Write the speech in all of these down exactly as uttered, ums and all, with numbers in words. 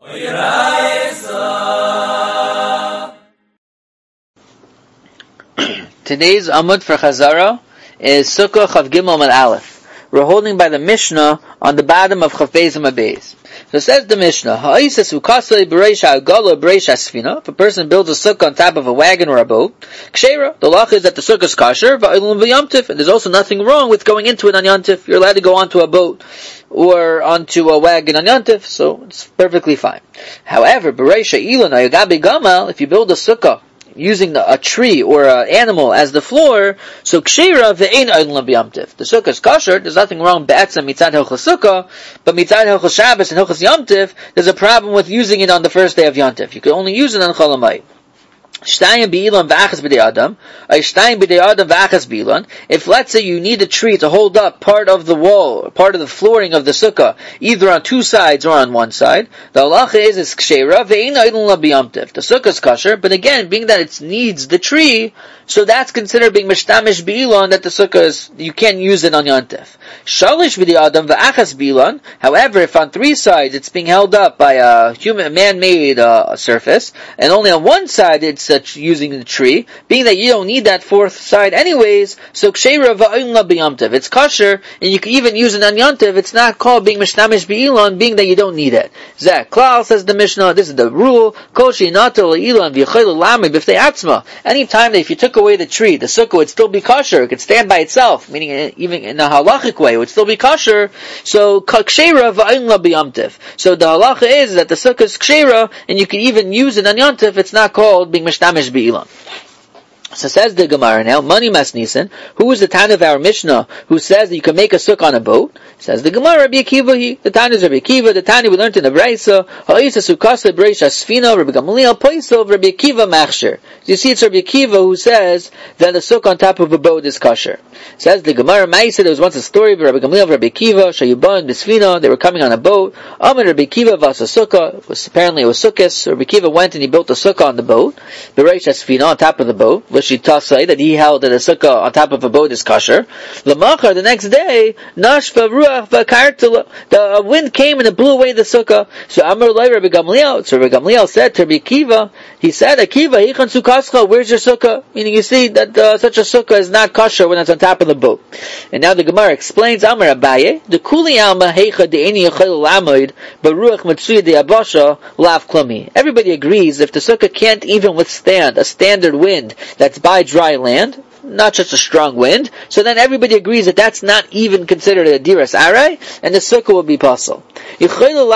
Today's Amud for Chazara is Sukkah Chav Gimel Amud Aleph. We're holding by the Mishnah on the bottom of Chav Beis Amud Beis. So says the Mishnah, Ha'isas ukasei b'reisha agala b'reisha sfina. If a person builds a sukkah on top of a wagon or a boat, kshera, the law is that the sukkah is kosher, va'ilum v'yamtiv, and there's also nothing wrong with going into it on yantif. You're allowed to go onto a boat or onto a wagon on yantif, so it's perfectly fine. However, b'reisha ilan ayagabi gamal, if you build a sukkah using the, a tree or an animal as the floor, so kshira ve'ein oilin b'yamtiv. The sukkah is kosher. There's nothing wrong be'etzem mitzad hilchos sukkah, but mitzad hilchos Shabbos and hilchos yamtiv, there's a problem with using it on the first day of yantiv. You can only use it on Chol Hamoed. Shtayim b'ilan v'achas b'dei adam, or shtayim b'dei adam v'achas b'ilan. If let's say you need a tree to hold up part of the wall, part of the flooring of the sukkah, either on two sides or on one side, the halacha is is kshera ve'ein oilin b'yamtiv. The sukkah is kosher, but again, being that it needs the tree, so that's considered being mishtamish b'ilan, that the sukkah is, you can't use it on yantif. Shalish b'dei adam v'achas b'ilan. However, if on three sides it's being held up by a human, man-made uh, surface, and only on one side it's uh, using the tree, being that you don't need that fourth side anyways, so kshera va'oilin b'yamtiv. It's kosher, and you can even use it on yantiv. It's not called being mishtamish b'ilan, being that you don't need it. Zeh klal, says the Mishnah, this is the rule. Kol she'inato le'ilan v'yachol l'lamid b'ftei atzma. Anytime that if you took away the tree, the sukkah would still be kosher. It could stand by itself, meaning even in a halachic way, it would still be kosher. So kshera va'oilin b'yamtiv. So the halacha is that the sukkah is kshera, and you can even use it on yantiv. It's not called being mishtamish b'ilan. So says the Gemara now, Mani Mas Nisan, who is the Tan of our Mishnah, who says that you can make a sukkah on a boat? Says the Gemara, Rabbi Akiva, he, the Tan is Rabbi Akiva, the Tani we learned in the Braisa, Ha'isa Sukkasa Breisha Sfina, Rabbi Gamliel, Poisov, Rabbi Akiva Machsher. You see, it's Rabbi Akiva who says that a sukkah on top of a boat is kosher. Says the Gemara, Ma'isa, there was once a story of Rabbi Gamliel, Rabbi Akiva, Shayuban, Bisfina, they were coming on a boat, Amar Rabbi Akiva Vasa Sukkah, it was, apparently it was Sukkos, Rabbi Akiva went and he built a sukkah on the boat, Breisha Sfina, on top of the boat, Tasai, that he held that a sukkah on top of a boat is kosher. Lamachar, the next day, Nashva Ruach V'Kartula, the wind came and it blew away the sukkah. So Amar Lai Rabbi Gamliel, so Rabbi Gamliel said to Rabbi Akiva, he said, Akiva, Hichan Sukkascha, where's your sukkah? Meaning you see that uh, such a sukkah is not kosher when it's on top of the boat. And now the Gemara explains, Amar Abaye, the Kuli Alma Heicha De'eni Yachel Lamoid, Baruch Matsuya De Abasha, Lav Klumi. Everybody agrees if the sukkah can't even withstand a standard wind that's by dry land, not just a strong wind, so then everybody agrees that that's not even considered a diras aray, and the sukkah will be possible. If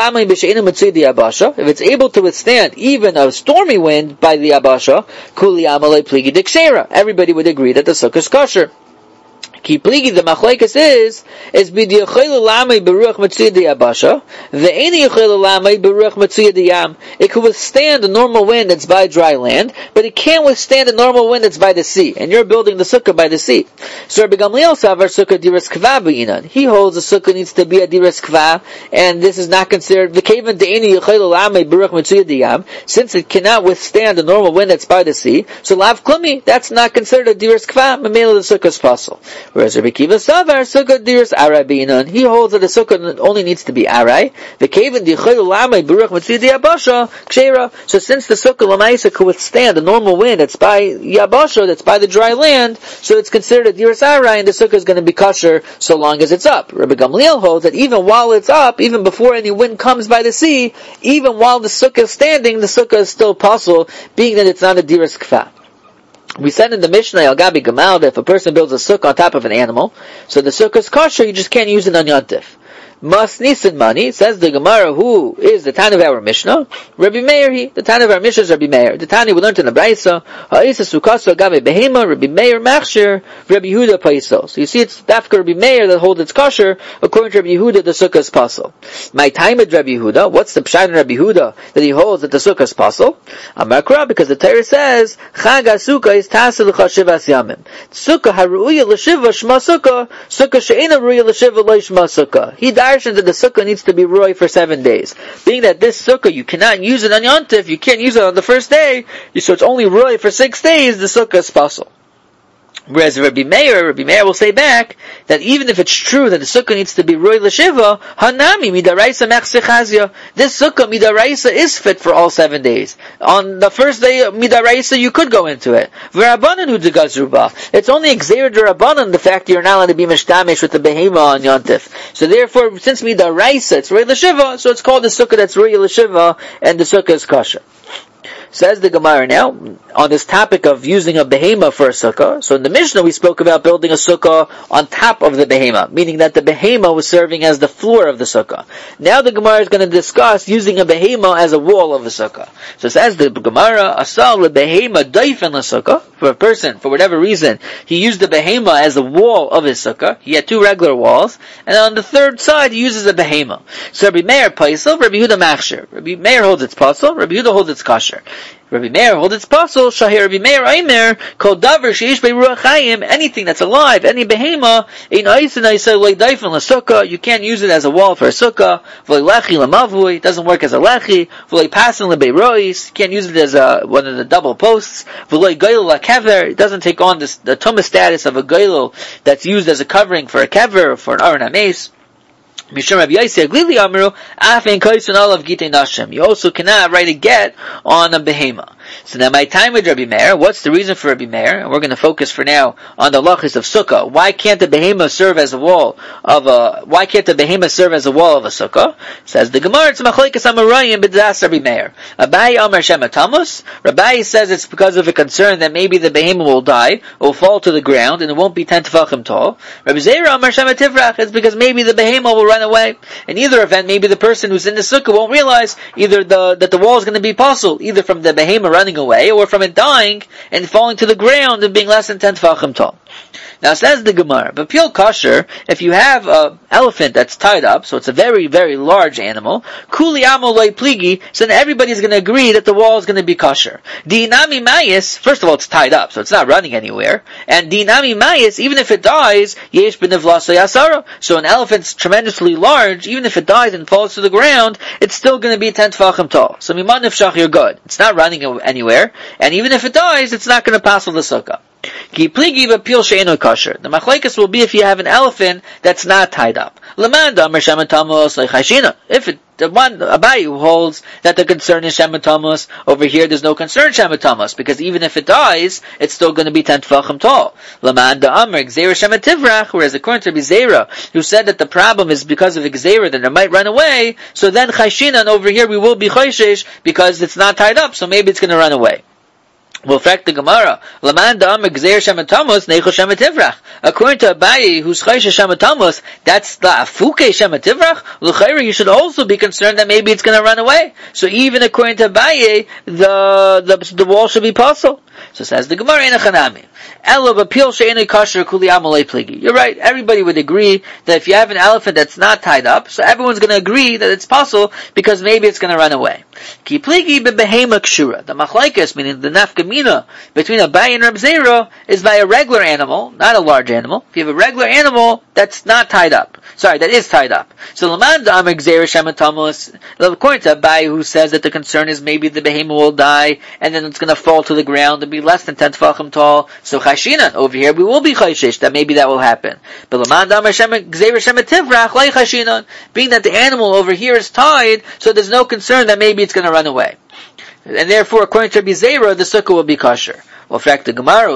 it's able to withstand even a stormy wind by the abasha, everybody would agree that the sukkah is kosher. Ki pligi, the machlekes is, is b'di'yochel lamei beruach matziyah diyabasha, ve'eni yochel lamei beruach matziyah diyam. It could withstand a normal wind that's by dry land, but it can't withstand a normal wind that's by the sea. And you're building the sukkah by the sea. So Rabbi Gamliel savar sukkah diras kva b'inan. He holds the sukkah needs to be a diras kva, and this is not considered, v'kevan de'eni yochel lamei beruach matziyah diyam, since it cannot withstand a normal wind that's by the sea, so lav klumi, that's not considered a diras kva, mamela the sukkah is possible. Whereas Rabbi Akiva Savar, Sukkah Diras Arai B'inan, he holds that a sukkah only needs to be Arai. The Kavan Dichayl Lamai Baruch Matzid Yabasha Kshera. So since the sukkah Lamaisa could withstand a normal wind that's by Yabasha, that's by the dry land, so it's considered a Diras Arai, and the sukkah is going to be kosher so long as it's up. Rabbi Gamliel holds that even while it's up, even before any wind comes by the sea, even while the sukkah is standing, the sukkah is still possible, being that it's not a Diras Kfa. We said in the Mishnah, Al Gabi Gamal, that if a person builds a sukkah on top of an animal, so the sukkah is kosher, you just can't use it on Yontif. Mas Nisan Mani, says the Gemara, who is the Tan of our Mishnah? Rabbi Meir, he. The Tan of our Mishnah is Rabbi Meir. The Tani we learned in the Braisa, Ha'isa Sukkasa Gabe Behema, Rabbi Meir Machshir, Rabbi Yehuda Paiso. So you see, it's Dafka Rabbi Meir that holds its kosher. According to Rabbi Yehuda, the sukkah is pasul. My time at Rabbi Yehuda, what's the pshat in Rabbi Yehuda that he holds that the sukkah is pasul? Amakra, because the Torah says, Chag HaSukkah is Tasel L'Chashivas Yamim. Sukkah HaRu'ya L'Shiva Shma Sukkah, Sukkah She'ena Ru'ya L'Shiva L'Shma Sukkah. He that the sukkah needs to be roy for seven days. Being that this sukkah, you cannot use it on Yontif, you can't use it on the first day, so it's only roy for six days, the sukkah is pasul. Whereas Rabbi Meir, Rabbi Meir will say back that even if it's true that the sukkah needs to be roi l'shiva, hanami midaraisa mechsechazia. This sukkah midaraisa is fit for all seven days. On the first day midaraisa, you could go into it. V'rabbanan hu degazruba. It's only exer d'rabbanan the fact that you're not allowed to be mishtamish with the behema on yontif. So therefore, since midaraisa it's roi l'shiva, so it's called the sukkah that's roi l'shiva, and the sukkah is kosher. Says the Gemara now, on this topic of using a behema for a sukkah. So in the Mishnah we spoke about building a sukkah on top of the behema, meaning that the behema was serving as the floor of the sukkah. Now the Gemara is going to discuss using a behema as a wall of a sukkah. So says the Gemara, asal lebehema daifen l'sukkah. For a person, for whatever reason, he used the behema as a wall of his sukkah. He had two regular walls, and on the third side he uses a behema. So Rabbi Meir paisel, Rabbi Yehuda machshir. Rabbi Meir holds its pasul, Rabbi Yehuda holds its kasher. Rabbi Meir holds its pasul, Shahir Rabbi Meir Aimer, Kol Davar Sheish Bei Ruach Chaim, anything that's alive, any behema, Ein Oisen Oisei Loi Daifen LaSukkah, you can't use it as a wall for a sukkah, V'loi Lechi Lamavui, it doesn't work as a lechi, V'loi Pasen LeBei Rois, you can't use it as a, one of the double posts, V'loi Goyel LaKever, it doesn't take on this, the tumah status of a goyel that's used as a covering for a kever, or for an aron hameis. Mishum Rabbi Yossi Aglili Amru, Afen Koysun Olav Gitei Nashem. You also cannot write a get on a behema. So now my time with Rabbi Meir, what's the reason for Rabbi Meir? And we're going to focus for now on the lachis of sukkah. Why can't the behema serve as a wall of a, why can't the behema serve as a wall of a sukkah? Says the Gemara, it's machlekes amarayim b'das Rabbi Meir. Abai Amar Shem Tamus. Rabbi says it's because of a concern that maybe the behema will die, will fall to the ground, and it won't be ten tefachim tall. Rabbi Zera Amar Shem Tivrach, it's because maybe the behema will run away. In either event, maybe the person who's in the sukkah won't realize either the, that the wall is going to be possible, either from the behema running away, or from it dying and falling to the ground and being less than ten tefachim tall. Now says the Gemara, but peel kosher, if you have an elephant that's tied up, so it's a very, very large animal, kuli amo loy pligi, so then everybody's going to agree that the wall is going to be kosher. Dinami mayis, first of all, it's tied up, so it's not running anywhere, and dinami mayis, even if it dies, yesh benevlaso yasara, so an elephant's tremendously large, even if it dies and falls to the ground, it's still going to be ten tefachim tall. So miman nefshach, you're good. It's not running anywhere, and even if it dies, it's not going to pass the sukkah. Ki pligi v'pil she'eno kosher. The machlekes will be if you have an elephant that's not tied up. L'man damer shematamos leichashina. If it, the one Abai who holds that the concern is shematamos, over here there's no concern shematamos, because even if it dies, it's still going to be ten tefachim tall. L'man da'amer gzeira shemativrach, whereas according to Rabbi Zera, who said that the problem is because of gzeira, that it might run away, so then chashina, and over here we will be choshesh, because it's not tied up, so maybe it's going to run away. Well, fact the Gemara, Laman da'am gzeir shematamos neichel shemativrach. According to Abaye, who's chayshe shematamos, that's the afuke shemativrach. L'chayra, you should also be concerned that maybe it's going to run away. So even according to Abaye, the the the wall should be puzzled. So says the Gemara in a chanami. You're right, everybody would agree that if you have an elephant that's not tied up, so everyone's going to agree that it's possible because maybe it's going to run away. The machlekes, meaning the nafkamina between Abai and Reb Zera, is by a regular animal, not a large animal. If you have a regular animal that's not tied up, sorry, that is tied up. So according to Abai, who says that the concern is maybe the behemoth will die and then it's going to fall to the ground and be less than ten tefachim tall, so chashinan, over here we will be chayshish, that maybe that will happen. But being that the animal over here is tied, so there's no concern that maybe it's going to run away. And therefore, according to Rabbi Zera, the sukkah will be kosher. Well, fact the Gemara,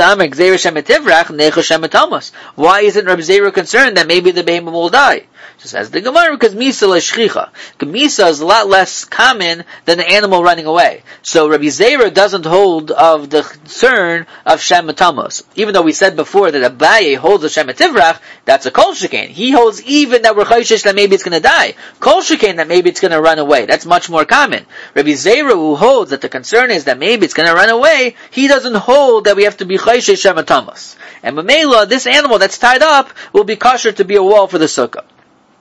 why isn't Rabbi Zera concerned that maybe the behemoth will die? So says the Gemara, because misa l'shchicha. Misa is a lot less common than the animal running away. So Rabbi Zera doesn't hold of the concern of shematamos. Even though we said before that Abaye holds a shemativrach, that's a kol shekain. He holds even that we're chayshish that maybe it's going to die. Kol shekain that maybe it's going to run away. That's much more common. Rabbi Zera, who holds that the concern is that maybe it's going to run away, he doesn't hold that we have to be chayshish shematamos. And Mamela, this animal that's tied up will be kosher to be a wall for the sukkah.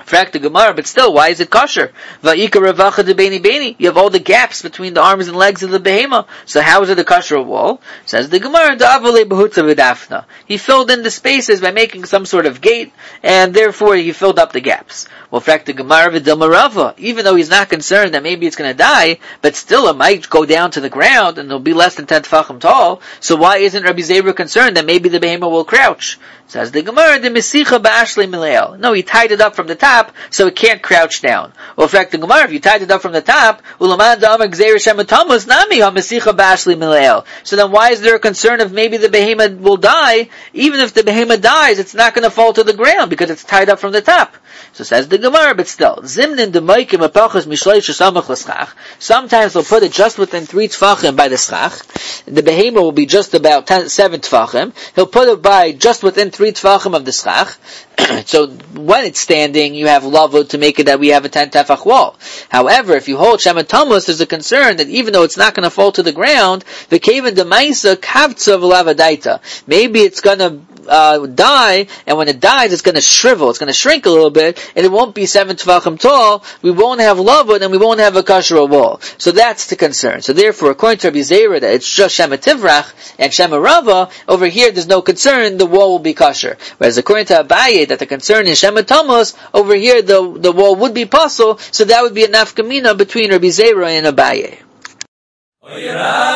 Fact the Gemara, but still, why is it kosher? Va'ika ravacha de beni beni. You have all the gaps between the arms and legs of the behema. So how is it a kosher wall? Says the Gemara, da'avale behutza v'dafna. He filled in the spaces by making some sort of gate, and therefore he filled up the gaps. Well, fact the Gemara v'dilma rava. Even though he's not concerned that maybe it's going to die, but still it might go down to the ground and it'll be less than ten tefachim tall. So why isn't Rabbi Zera concerned that maybe the behema will crouch? Says the Gemara, the mesicha ba'ashli mileo. No, he tied it up from the top, so it can't crouch down. Well, in fact, the Gemara, if you tied it up from the top, ulaman da'amar gzeir shematamus nami ha mesicha ba'ashli mileo. So then why is there a concern if maybe the behemoth will die? Even if the behemoth dies, it's not going to fall to the ground because it's tied up from the top. So says the Gemara, but still, zimnin demoikim apachas mishleish samach l'schach. Sometimes they'll put it just within three tfachim by the schach. The behemoth will be just about ten, seven tfachim. He'll put it by just within three tfachim of the schach. So when it's standing, you have lavud to make it that we have a ten tefach wall. However, if you hold Shema Tamus, there's a concern that even though it's not going to fall to the ground, the kaven demaisa kavtza v'lavadaita. Maybe it's going to uh, die, and when it dies, it's going to shrivel, it's going to shrink a little bit, and it won't be seven tefachim tall. We won't have lavud, and we won't have a kosher wall. So that's the concern. So therefore, according to Rabbi Zera, that it's just Shema Tivrach and Shema Rava. Over here, there's no concern; the wall will be kosher. Whereas according to Abaye, that the concern is Shema Tamus, over here the the wall would be puzzle, so that would be a nafkamina between Rabbi Zera and Abaye.